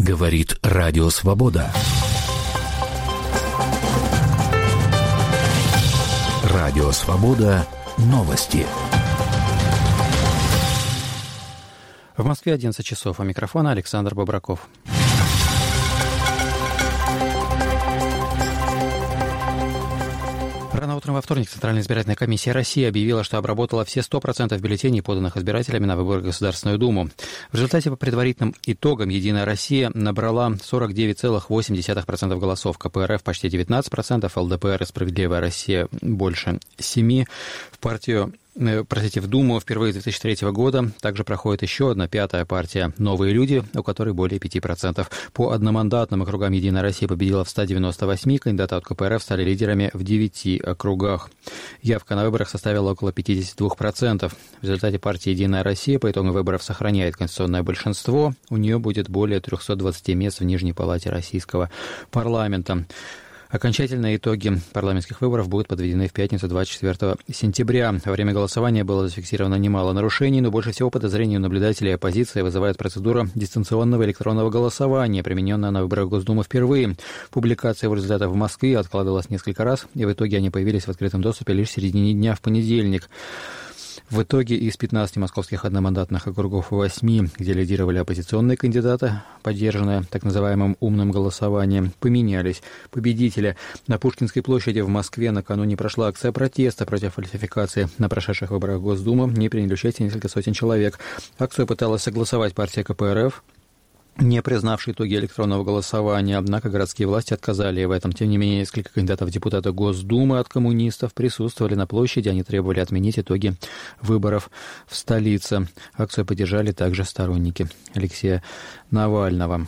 Говорит Радио Свобода. Радио Свобода. Новости. В Москве 11 часов. У микрофона Александр Бобраков. Рано утром во вторник Центральная избирательная комиссия России объявила, что обработала все 100% бюллетеней, поданных избирателями на выборы в Государственную Думу. В результате по предварительным итогам «Единая Россия» набрала 49,8% голосов, КПРФ почти 19%, ЛДПР и «Справедливая Россия» больше 7%. В Думу впервые с 2003 года также проходит еще одна пятая партия «Новые люди», у которой более 5%. По одномандатным округам «Единая Россия» победила в 198, кандидаты от КПРФ стали лидерами в 9 округах. Явка на выборах составила около 52%. В результате партия «Единая Россия» по итогам выборов сохраняет конституционное большинство. У нее будет более 320 мест в Нижней палате российского парламента. Окончательные итоги парламентских выборов будут подведены в пятницу 24 сентября. Во время голосования было зафиксировано немало нарушений, но больше всего подозрений у наблюдателей оппозиции вызывает процедура дистанционного электронного голосования, примененная на выборах Госдумы впервые. Публикация его результатов в Москве откладывалась несколько раз, и в итоге они появились в открытом доступе лишь в середине дня в понедельник. В итоге из 15 московских одномандатных округов и 8, где лидировали оппозиционные кандидаты, поддержанные так называемым умным голосованием, поменялись победители. На Пушкинской площади в Москве накануне прошла акция протеста против фальсификации. На прошедших выборах Госдумы не приняли участие несколько сотен человек. Акцию пыталась согласовать партия КПРФ, не признавшие итоги электронного голосования, однако городские власти отказали в этом. Тем не менее, несколько кандидатов в депутаты Госдумы от коммунистов присутствовали на площади, они требовали отменить итоги выборов в столице. Акцию поддержали также сторонники Алексея Навального.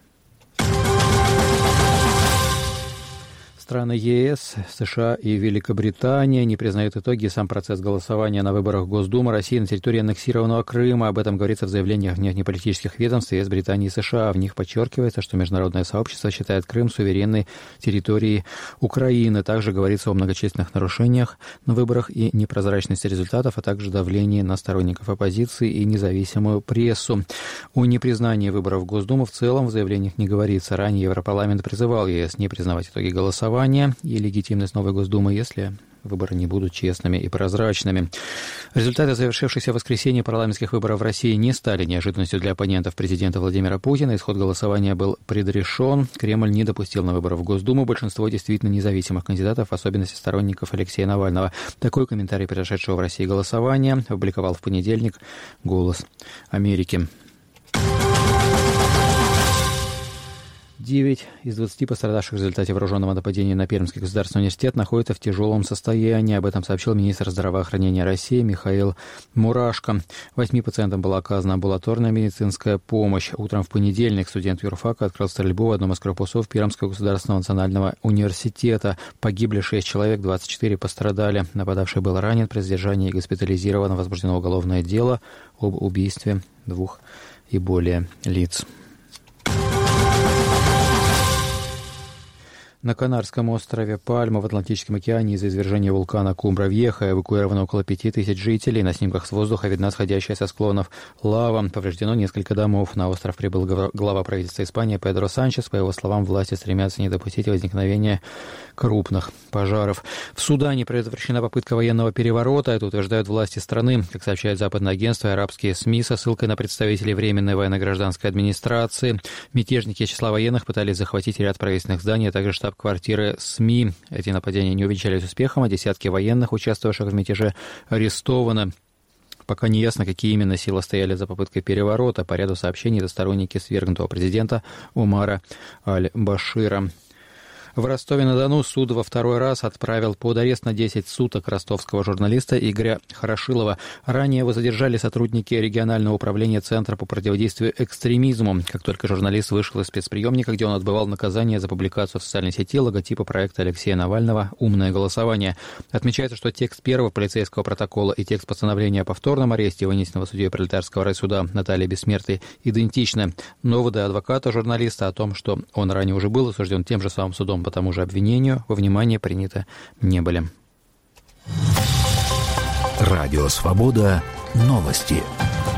Страны ЕС, США и Великобритания не признают итоги и сам процесс голосования на выборах Госдумы России на территории аннексированного Крыма. Об этом говорится в заявлениях внешнеполитических ведомств ЕС, Британии и США. В них подчеркивается, что международное сообщество считает Крым суверенной территорией Украины. Также говорится о многочисленных нарушениях на выборах и непрозрачности результатов, а также давлении на сторонников оппозиции и независимую прессу. О непризнании выборов Госдумы в целом в заявлениях не говорится. Ранее Европарламент призывал ЕС не признавать итоги голосования и легитимность новой Госдумы, если выборы не будут честными и прозрачными. Результаты завершившихся в воскресенье парламентских выборов в России не стали неожиданностью для оппонентов президента Владимира Путина. Исход голосования был предрешен. Кремль не допустил на выборы в Госдуму большинство действительно независимых кандидатов, в особенности сторонников Алексея Навального. Такой комментарий произошедшего в России голосования опубликовал в понедельник «Голос Америки». 9 из 20 пострадавших в результате вооруженного нападения на Пермский государственный университет находятся в тяжелом состоянии. Об этом сообщил министр здравоохранения России Михаил Мурашко. 8 пациентам была оказана амбулаторная медицинская помощь. Утром в понедельник студент юрфака открыл стрельбу в одном из корпусов Пермского государственного национального университета. Погибли 6 человек, 24 пострадали. Нападавший был ранен при задержании и госпитализирован. Возбуждено уголовное дело об убийстве 2 и более лиц. На Канарском острове Пальма в Атлантическом океане из-за извержения вулкана Кумбра-Вьеха эвакуировано около 5000 жителей. На снимках с воздуха видна сходящая со склонов лава. Повреждено несколько домов. На остров прибыл глава правительства Испании Педро Санчес. По его словам, власти стремятся не допустить возникновения крупных пожаров. В Судане предотвращена попытка военного переворота. Это утверждают власти страны. Как сообщает западное агентство и арабские СМИ со ссылкой на представителей Временной военно-гражданской администрации. Мятежники из числа военных пытались захватить ряд правительственных зданий, а также штаб-квартиры СМИ. Эти нападения не увенчались успехом, а десятки военных, участвовавших в мятеже, арестованы. Пока не ясно, какие именно силы стояли за попыткой переворота. По ряду сообщений это сторонники свергнутого президента Омара Аль-Башира. В Ростове-на-Дону суд во второй раз отправил под арест на 10 суток ростовского журналиста Игоря Хорошилова. Ранее его задержали сотрудники регионального управления Центра по противодействию экстремизму. Как только журналист вышел из спецприемника, где он отбывал наказание за публикацию в социальной сети логотипа проекта Алексея Навального «Умное голосование». Отмечается, что текст первого полицейского протокола и текст постановления о повторном аресте, вынесенного судьей Пролетарского райсуда Натальей Бессмертной, идентичны. Доводы адвоката журналиста о том, что он ранее уже был осужден тем же самым судом по тому же обвинению, во внимание приняты не были. Радио Свобода. Новости.